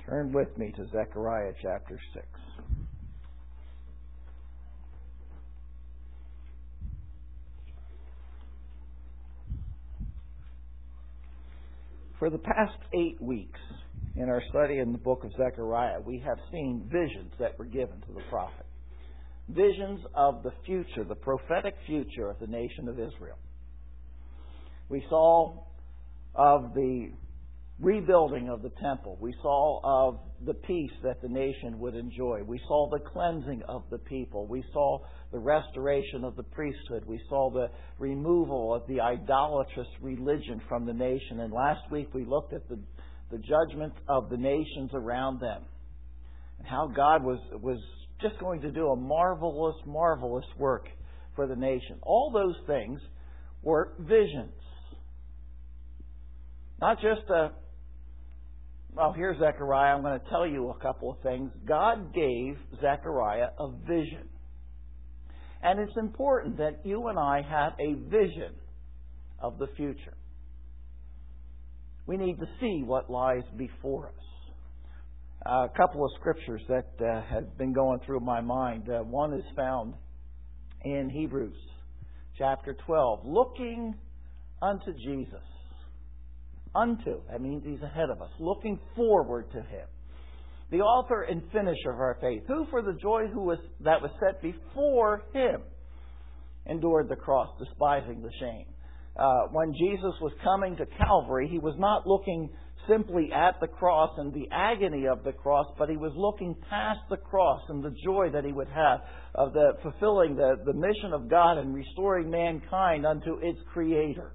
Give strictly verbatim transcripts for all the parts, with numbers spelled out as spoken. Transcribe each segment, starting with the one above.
Turn with me to Zechariah chapter six. For the past eight weeks in our study in the book of Zechariah, we have seen visions that were given to the prophet. Visions of the future, the prophetic future of the nation of Israel. We saw of the rebuilding of the temple. We saw of the peace that the nation would enjoy. We saw the cleansing of the people. We saw the restoration of the priesthood. We saw the removal of the idolatrous religion from the nation. And last week we looked at the, the judgment of the nations around them and how God was, was just going to do a marvelous, marvelous work for the nation. All those things were visions. Not just a Well, here's Zechariah. I'm going to tell you a couple of things. God gave Zechariah a vision. And it's important that you and I have a vision of the future. We need to see what lies before us. Uh, a couple of scriptures that uh, have been going through my mind. Uh, one is found in Hebrews chapter twelve. Looking unto Jesus. Unto. That means He's ahead of us. Looking forward to Him. The author and finisher of our faith, who for the joy who was, that was set before Him endured the cross, despising the shame. Uh, when Jesus was coming to Calvary, He was not looking simply at the cross and the agony of the cross, but He was looking past the cross and the joy that He would have of the fulfilling the, the mission of God and restoring mankind unto its Creator.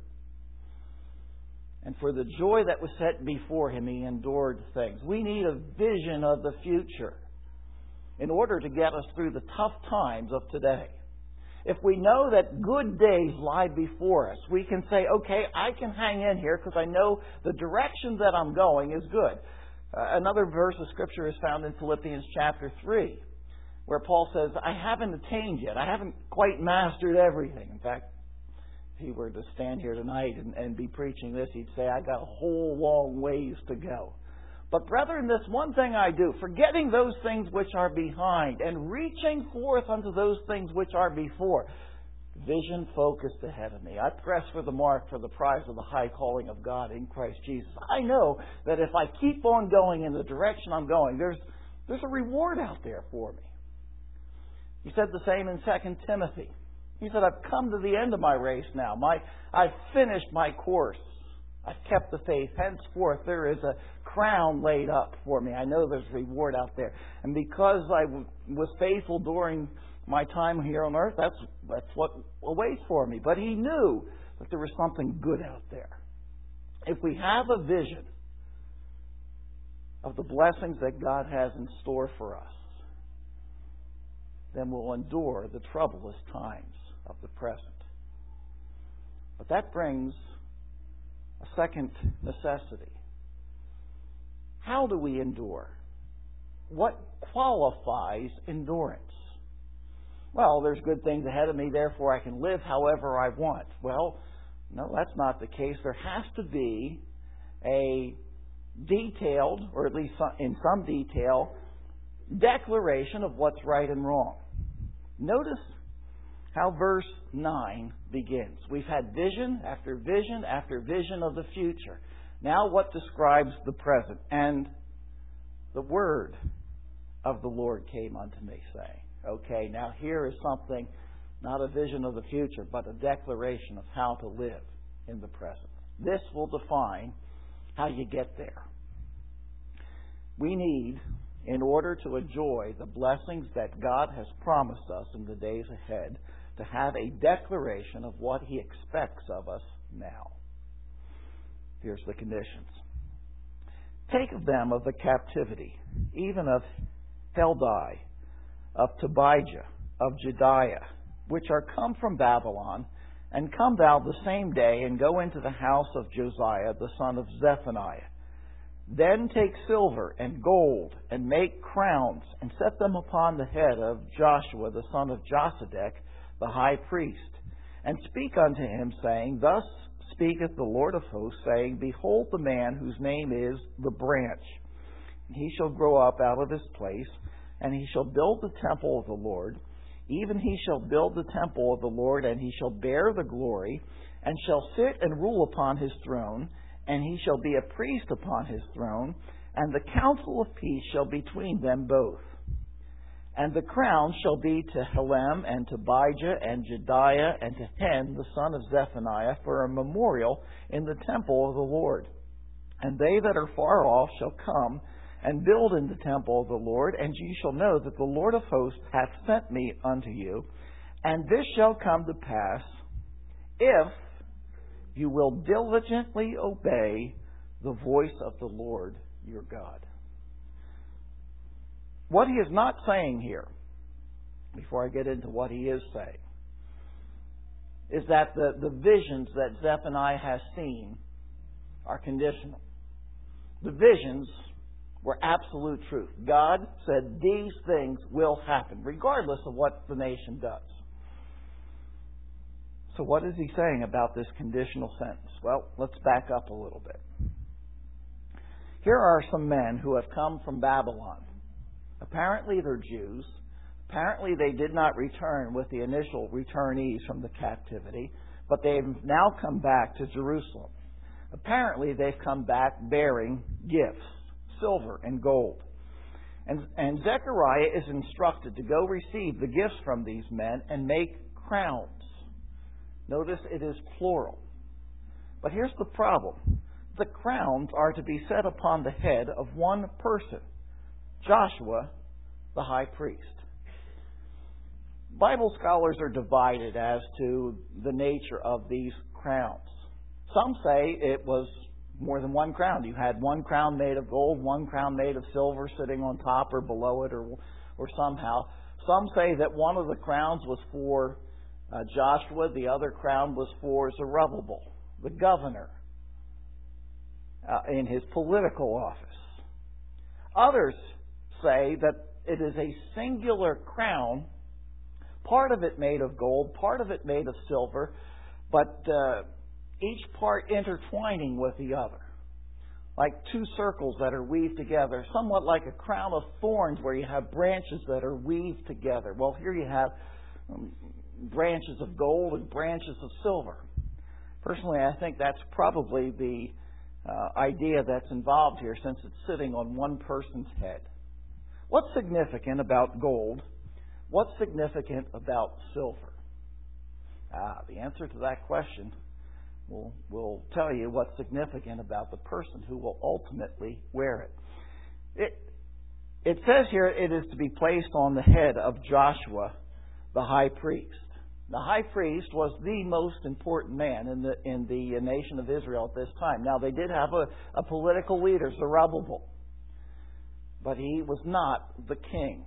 And for the joy that was set before Him, He endured things. We need a vision of the future in order to get us through the tough times of today. If we know that good days lie before us, we can say, okay, I can hang in here because I know the direction that I'm going is good. Uh, another verse of Scripture is found in Philippians chapter three, where Paul says, I haven't attained yet. I haven't quite mastered everything. In fact, if he were to stand here tonight and, and be preaching this, he'd say, I got a whole long ways to go. But brethren, this one thing I do, forgetting those things which are behind and reaching forth unto those things which are before. Vision focused ahead of me. I press for the mark for the prize of the high calling of God in Christ Jesus. I know that if I keep on going in the direction I'm going, there's, there's a reward out there for me. He said the same in Second Timothy. He said, I've come to the end of my race now. My, I've finished my course. I've kept the faith. Henceforth, there is a crown laid up for me. I know there's reward out there. And because I w- was faithful during my time here on earth, that's, that's what awaits for me. But he knew that there was something good out there. If we have a vision of the blessings that God has in store for us, then we'll endure the troublous times of the present. But that brings a second necessity. How do we endure? What qualifies endurance? Well, there's good things ahead of me, therefore I can live however I want. Well, no, that's not the case. There has to be a detailed, or at least in some detail, declaration of what's right and wrong. Notice how verse nine begins. We've had vision after vision after vision of the future. Now what describes the present? And the word of the Lord came unto me, saying. Okay, now here is something, not a vision of the future, but a declaration of how to live in the present. This will define how you get there. We need, in order to enjoy the blessings that God has promised us in the days ahead, to have a declaration of what He expects of us now. Here's the conditions. Take of them of the captivity, even of Heldai, of Tobijah, of Jediah, which are come from Babylon, and come thou the same day, and go into the house of Josiah, the son of Zephaniah. Then take silver and gold, and make crowns, and set them upon the head of Joshua, the son of Josedech, the high priest, and speak unto him, saying, Thus speaketh the Lord of hosts, saying, Behold the man whose name is the branch. he shall grow up out of his place, and he shall build the temple of the Lord. Even he shall build the temple of the Lord, and he shall bear the glory, and shall sit and rule upon his throne, and he shall be a priest upon his throne, and the counsel of peace shall be between them both. And the crown shall be to Helem, and to Bijah, and Jediah, and to Hen, the son of Zephaniah, for a memorial in the temple of the Lord. And they that are far off shall come and build in the temple of the Lord, and ye shall know that the Lord of hosts hath sent me unto you. And this shall come to pass, if you will diligently obey the voice of the Lord your God. What he is not saying here, before I get into what he is saying, is that the, the visions that Zephaniah has seen are conditional. The visions were absolute truth. God said these things will happen, regardless of what the nation does. So what is he saying about this conditional sentence? Well, let's back up a little bit. Here are some men who have come from Babylon. Apparently they're Jews. Apparently they did not return with the initial returnees from the captivity, but they've now come back to Jerusalem. Apparently they've come back bearing gifts, silver and gold. And, and Zechariah is instructed to go receive the gifts from these men and make crowns. Notice it is plural. But here's the problem. The crowns are to be set upon the head of one person, Joshua, the high priest. Bible scholars are divided as to the nature of these crowns. Some say it was more than one crown. You had one crown made of gold, one crown made of silver sitting on top or below it, or, or somehow. Some say that one of the crowns was for uh, Joshua, the other crown was for Zerubbabel, the governor, uh, in his political office. Others say that it is a singular crown, part of it made of gold, part of it made of silver, but uh, each part intertwining with the other, like two circles that are weaved together, somewhat like a crown of thorns where you have branches that are weaved together. Well, here you have um, branches of gold and branches of silver. Personally, I think that's probably the uh, idea that's involved here, since it's sitting on one person's head. What's significant about gold? What's significant about silver? Ah, the answer to that question will will tell you what's significant about the person who will ultimately wear it. It it says here it is to be placed on the head of Joshua, the high priest. The high priest was the most important man in the in the nation of Israel at this time. Now, they did have a, a political leader, Zerubbabel, but he was not the king.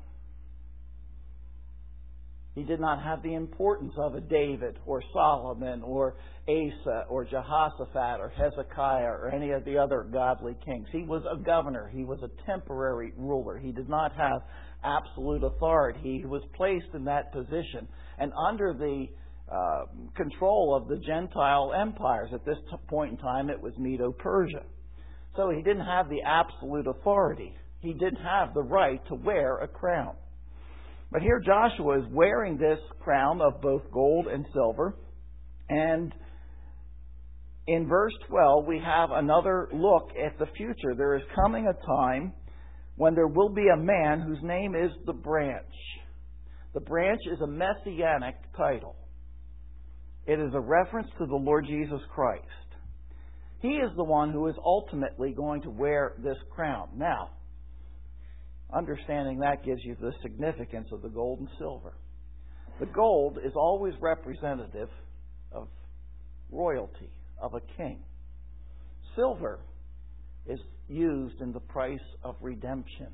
He did not have the importance of a David or Solomon or Asa or Jehoshaphat or Hezekiah or any of the other godly kings. He was a governor. He was a temporary ruler. He did not have absolute authority. He was placed in that position and under the uh, control of the Gentile empires. At this t- point in time, it was Medo-Persia. So he didn't have the absolute authority. He didn't have the right to wear a crown. But here Joshua is wearing this crown of both gold and silver. And in verse twelve, we have another look at the future. There is coming a time when there will be a man whose name is the branch. The branch is a messianic title. It is a reference to the Lord Jesus Christ. He is the one who is ultimately going to wear this crown. Now, understanding that gives you the significance of the gold and silver. The gold is always representative of royalty, of a king. Silver is used in the price of redemption.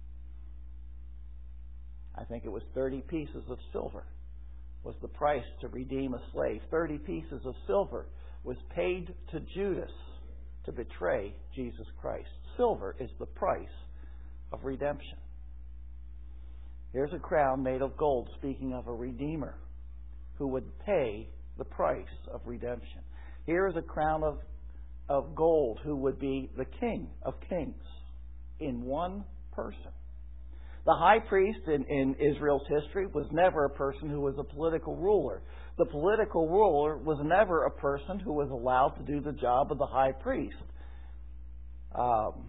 I think it was thirty pieces of silver was the price to redeem a slave. thirty pieces of silver was paid to Judas to betray Jesus Christ. Silver is the price of redemption. Here's a crown made of gold, speaking of a redeemer who would pay the price of redemption. Here is a crown of, of gold who would be the King of Kings. in one person. The high priest in, in Israel's history was never a person who was a political ruler. The political ruler was never a person who was allowed to do the job of the high priest. Um,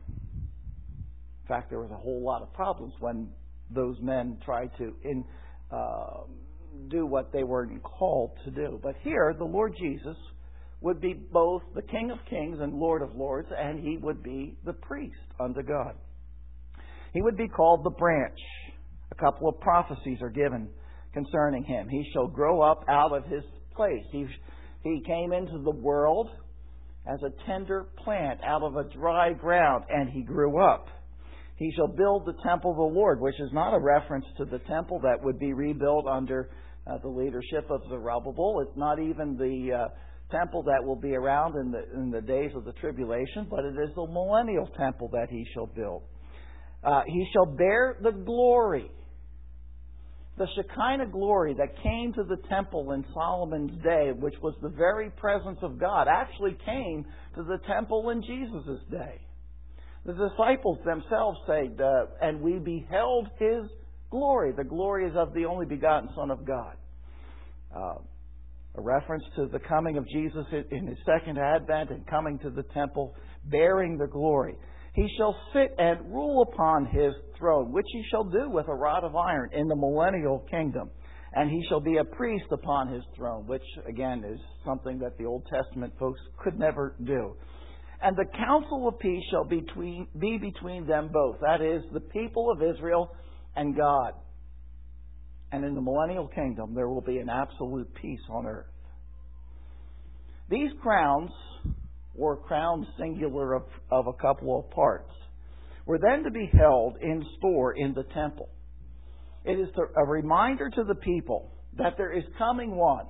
in fact, there was a whole lot of problems when those men tried to in, uh, do what they were called to do. But here, the Lord Jesus would be both the King of Kings and Lord of Lords, and He would be the priest unto God. He would be called the branch. A couple of prophecies are given concerning Him. He shall grow up out of His place. He, he came into the world as a tender plant out of a dry ground, and He grew up. He shall build the temple of the Lord, which is not a reference to the temple that would be rebuilt under uh, the leadership of Zerubbabel. It's not even the uh, temple that will be around in the, in the days of the tribulation, but it is the millennial temple that He shall build. Uh, he shall bear the glory. The Shekinah glory that came to the temple in Solomon's day, which was the very presence of God, actually came to the temple in Jesus' day. The disciples themselves say, uh, and we beheld His glory. The glory is of the only begotten Son of God. Uh, a reference to the coming of Jesus in His second advent and coming to the temple, bearing the glory. He shall sit and rule upon His throne, which He shall do with a rod of iron in the millennial kingdom. And He shall be a priest upon His throne, which, again, is something that the Old Testament folks could never do. And the counsel of peace shall be between, be between them both. That is, the people of Israel and God. And in the millennial kingdom, there will be an absolute peace on earth. These crowns, or crowns singular of, of a couple of parts, were then to be held in store in the temple. It is a reminder to the people that there is coming one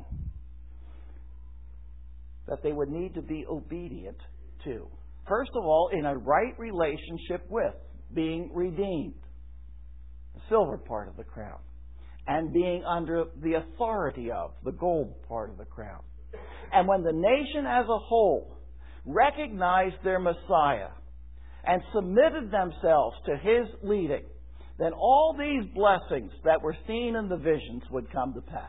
that they would need to be obedient to. First of all, in a right relationship with, being redeemed, the silver part of the crown, and being under the authority of, the gold part of the crown. And when the nation as a whole recognized their Messiah and submitted themselves to His leading, then all these blessings that were seen in the visions would come to pass.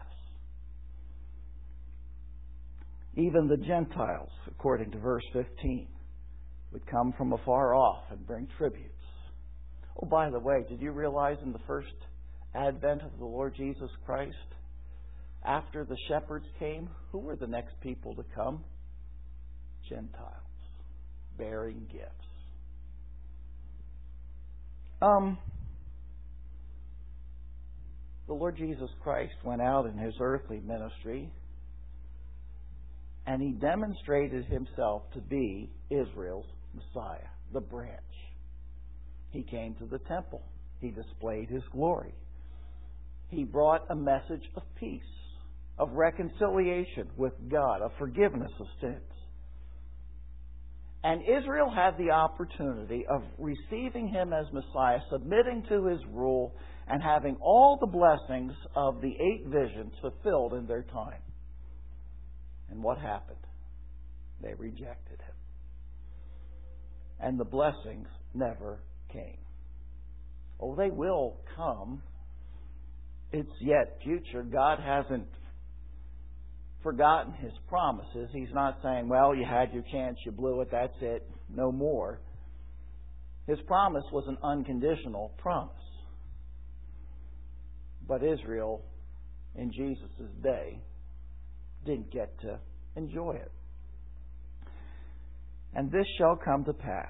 Even the Gentiles, according to verse fifteen, would come from afar off and bring tributes. Oh, by the way, did you realize in the first advent of the Lord Jesus Christ, after the shepherds came, who were the next people to come? Gentiles, bearing gifts. Um, the Lord Jesus Christ went out in His earthly ministry, and He demonstrated Himself to be Israel's Messiah, the branch. He came to the temple. He displayed His glory. He brought a message of peace, of reconciliation with God, of forgiveness of sins. And Israel had the opportunity of receiving Him as Messiah, submitting to His rule, and having all the blessings of the eight visions fulfilled in their time. And what happened? They rejected Him. And the blessings never came. Oh, they will come. It's yet future. God hasn't forgotten His promises. He's not saying, well, you had your chance, you blew it, that's it, no more. His promise was an unconditional promise. But Israel, in Jesus' day, didn't get to enjoy it. And this shall come to pass,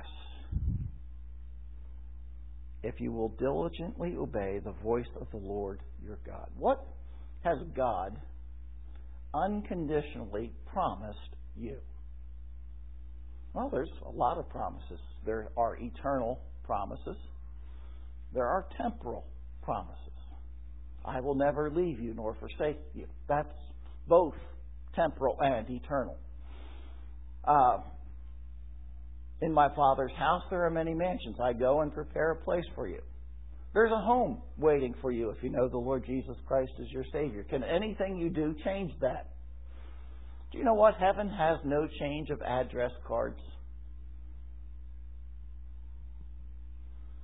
if you will diligently obey the voice of the Lord your God. What has God unconditionally promised you? Well, there's a lot of promises. There are eternal promises. There are temporal promises. I will never leave you nor forsake you. That's both temporal and eternal. Uh, in my Father's house there are many mansions. I go and prepare a place for you. There's a home waiting for you if you know the Lord Jesus Christ is your Savior. Can anything you do change that? Do you know what? Heaven has no change of address cards.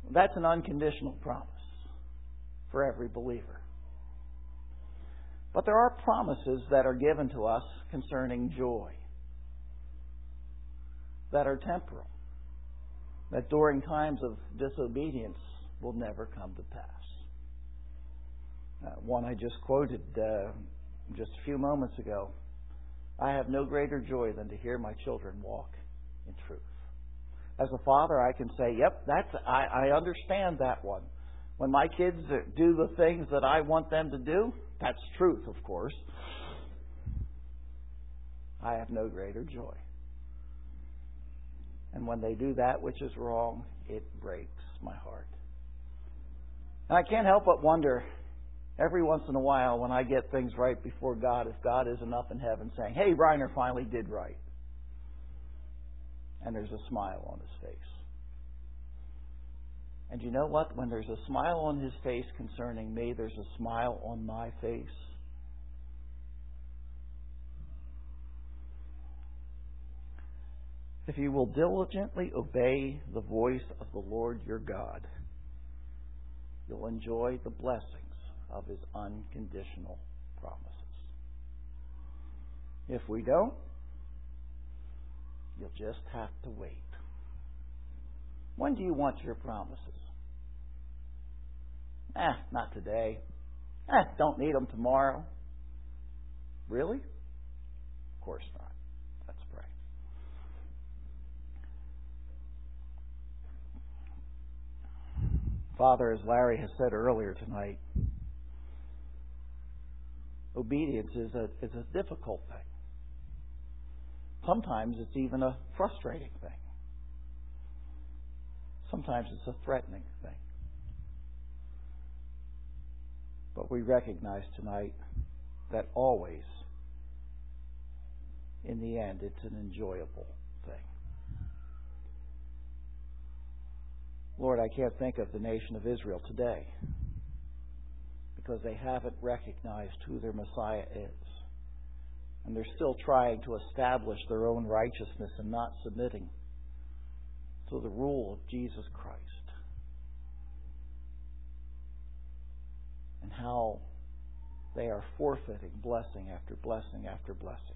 That's an unconditional promise for every believer. But there are promises that are given to us concerning joy that are temporal, that during times of disobedience will never come to pass. Uh, one I just quoted uh, just a few moments ago. I have no greater joy than to hear my children walk in truth. As a father, I can say, yep, that's I, I understand that one. When my kids do the things that I want them to do, that's truth, of course. I have no greater joy. And when they do that which is wrong, it breaks my heart. And I can't help but wonder, every once in a while when I get things right before God, if God isn't up in heaven saying, hey, Reiner finally did right. And there's a smile on his face. And you know what? When there's a smile on his face concerning me, there's a smile on my face. If you will diligently obey the voice of the Lord your God, you'll enjoy the blessings of His unconditional promises. If we don't, you'll just have to wait. When do you want your promises? Eh, not today. Eh, don't need them tomorrow. Really? Of course not. Let's pray. Father, as Larry has said earlier tonight, obedience is a, is a difficult thing. Sometimes it's even a frustrating thing. Sometimes it's a threatening thing. But we recognize tonight that always, in the end, it's an enjoyable thing. Lord, I can't think of the nation of Israel today because they haven't recognized who their Messiah is. And they're still trying to establish their own righteousness and not submitting to the rule of Jesus Christ. And how they are forfeiting blessing after blessing after blessing.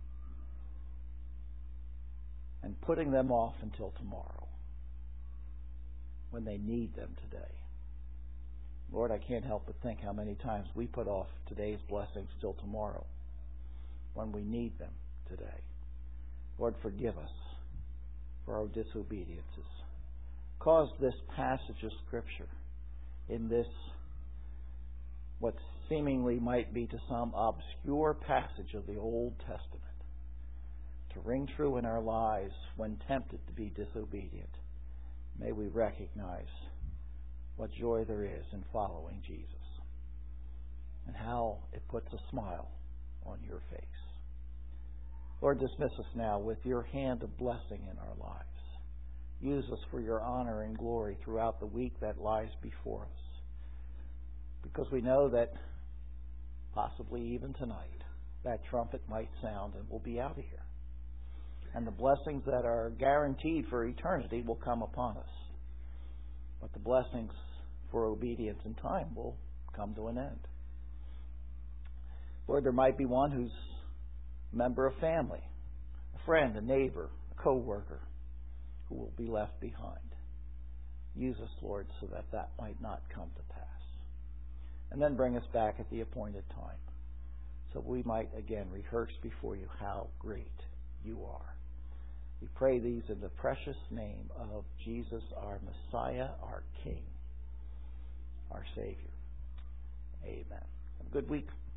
And putting them off until tomorrow, when they need them today. Lord, I can't help but think how many times we put off today's blessings till tomorrow, when we need them today. Lord, forgive us for our disobediences. Cause this passage of Scripture, in this, what seemingly might be to some obscure passage of the Old Testament, to ring true in our lives when tempted to be disobedient. May we recognize what joy there is in following Jesus, and how it puts a smile on your face. Lord, dismiss us now with your hand of blessing in our lives. Use us for your honor and glory throughout the week that lies before us. Because we know that possibly even tonight, that trumpet might sound and we'll be out of here. And the blessings that are guaranteed for eternity will come upon us. But the blessings for obedience in time will come to an end. Lord, there might be one who's a member of family, a friend, a neighbor, a co-worker, who will be left behind. Use us, Lord, so that that might not come to pass. And then bring us back at the appointed time, so we might again rehearse before you how great you are. We pray these in the precious name of Jesus, our Messiah, our King, our Savior. Amen. Have a good week.